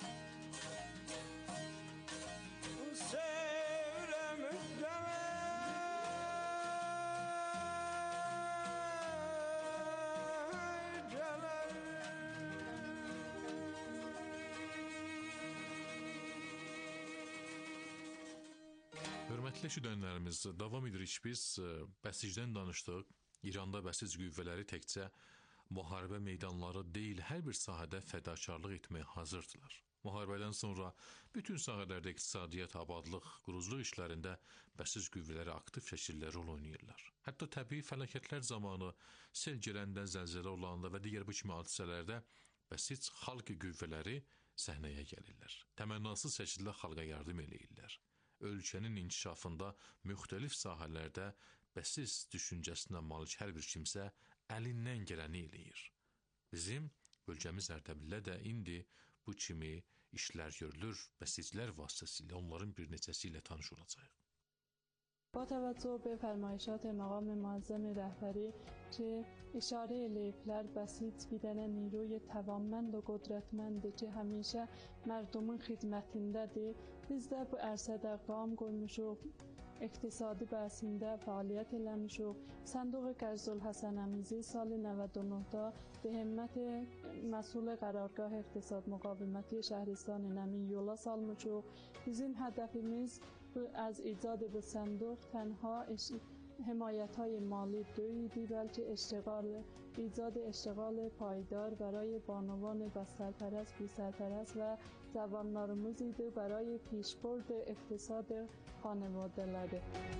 Hörmətli eşidənlərimiz, davam edirik biz. Bəsicdən danışdıq. İranda bəsic qüvvələri təkcə müharibə meydanları deyil, hər bir sahədə fədakarlıq etməyə hazırdılar. Müharibədən sonra bütün sahələrdə iqtisadiyyat, abadlıq, quruculuq işlərində bəsic qüvvələri aktiv şəkildə rol oynayırlar. Hətta təbii fəlakətlər zamanı, sel gələndə, zəlzələ olanda və digər bu kimi hadisələrdə bəsic xalq qüvvələri səhnəyə gəlirlər. Təmənnasız şəkildə xalqa yardım eləyirlər. Ölkənin inkişafında müxtəlif sahələrdə bəsis düşüncəsinə malik hər bir kimsə əlindən gələni eləyir. Bizim bölgəmiz Ərdəbildə də indi bu kimi işlər görülür. Bəsiclər vasitəsilə onların bir neçəsi ilə tanış olacağıq. با توجه به فرمایشات مقام معظم رهبری که اشاره eləyiblər bəsit bir dənə نیروی توانمند و قدرتمندی که همیشه مردمın xidmətindədir. Biz də bu ərsədə qam qoymuşuq, iqtisadi bəhsində fəaliyyət eləmişuq. Sənduq Qərzulhəsənəmizi سال 99-da به همت مسئول قرارگاه اقتصاد مقاومتی شهرستان نمین yola salmışuq. Bizim hədəfimiz از ایجاد به صندوق تنها حمایت‌های مالی دویدی، بلکه ایجاد اشتغال پایدار برای بانوان بسترپرست، بی‌سرپرست و جوانlarımız idi برای پیشبرد اقتصاد خانواده‌ları.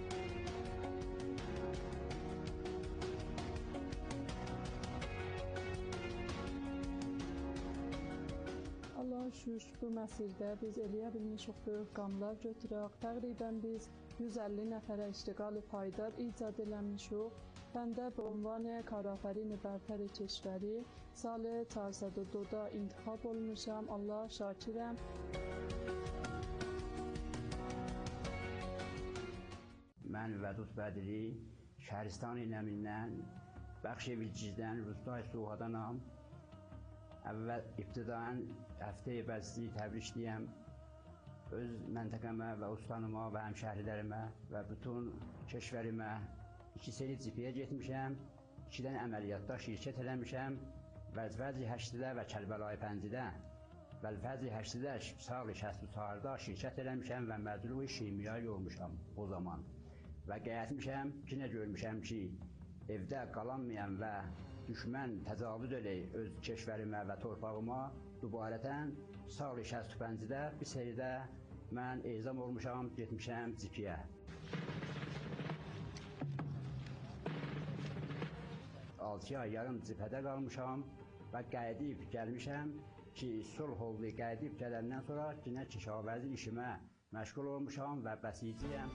Allah şükür bu məsirdə biz eləyə bilmişik böyük qamlar götürək. Təqribən biz 150 nəfərə iştiqal paydar icad eləmişik. Ben de به عنوان کارآفرین برتر کشوری سال 402 انتخاب olmuşam. Allah şakirəm. Mən Vədud Bədri, Şəhristan Nəmindən, Bəxş Evicizdən, Rustay Suhadanam. Əvvəl ibtidaən həftə-i bəzli təbrikliyəm. Öz məntəqəmə və ustanıma və həmşəhrilərimə və bütün keşvərimə 2 seri cipiyə getmişəm, 2 dənə əməliyyatda şirkət eləmişəm. Vəzvəzi 8-də və Kərbəlayı 5-də, Vəzvəzi 8-də Sağlı 64-da şirkət eləmişəm və məclul şimyayı olmuşam o zaman. Və qayıtmışam, yenə görmüşəm ki, evdə qalanmayan və düşmən təcavüz eləyir öz keşvərimə və torpağıma. Dubarətən Sağlı 65-də bir seridə mən ezam olmuşam, getmişəm cipiyə. 6 ay yarım cibhədə qalmışam və qayıdıb gəlmişəm ki, sulh oldu, qayıdıb gələndən sonra yenə Kişavəzi işimə məşğul olmuşam və bəsiciyəm.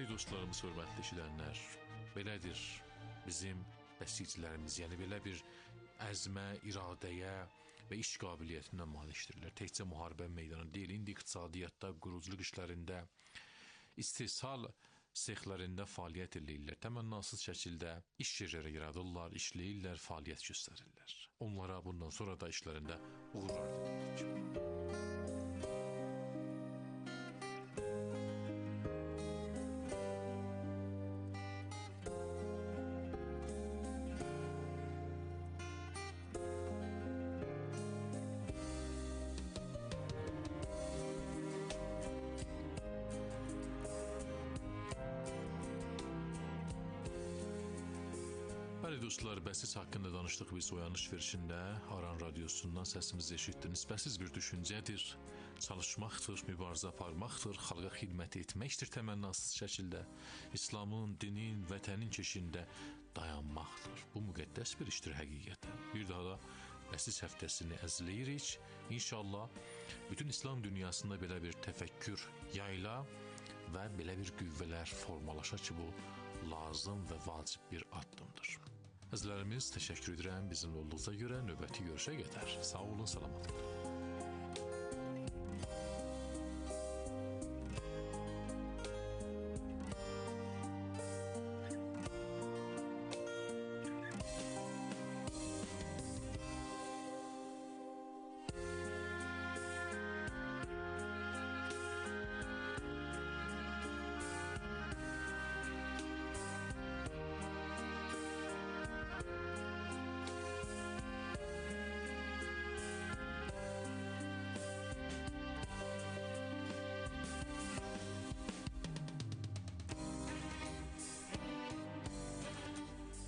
Bəli dostlarımız, hörmətli eşidənlər, belədir bizim bəsiclərimiz, yəni belə bir əzmə, iradəyə və iş qabiliyyətinə malikdirlər. Təkcə müharibə meydanı deyil, indi iqtisadiyyatda, quruculuq işlərində, istehsal sexlərində fəaliyyət eləyirlər. Təmənnasız şəkildə iş yerləri yaradırlar, işləyirlər, fəaliyyət göstərirlər. Onlara bundan sonra da işlərində uğurlar diləyirik. Bəli dostlar, bəsis haqqında danışdıq biz oyanış verişində. Aran radiosundan səsimizi eşitdiniz. Bəsis bir düşüncədir, çalışmaqdır, mübarizə aparmaqdır, xalqa xidmət etməkdir təmənnasız şəkildə. İslamın, dinin, vətənin keşiyində dayanmaqdır. Bu müqəddəs bir işdir həqiqətən. Bir daha da bəsis həftəsini əzləyirik. İnşallah bütün İslam dünyasında belə bir təfəkkür yayla və belə bir qüvvələr formalaşa ki, bu lazım və vacib bir addımdır. Əzizlərimiz, təşəkkür edirəm bizimlə olduğunuza görə. Növbəti görüşə qədər sağ olun, salamat olun.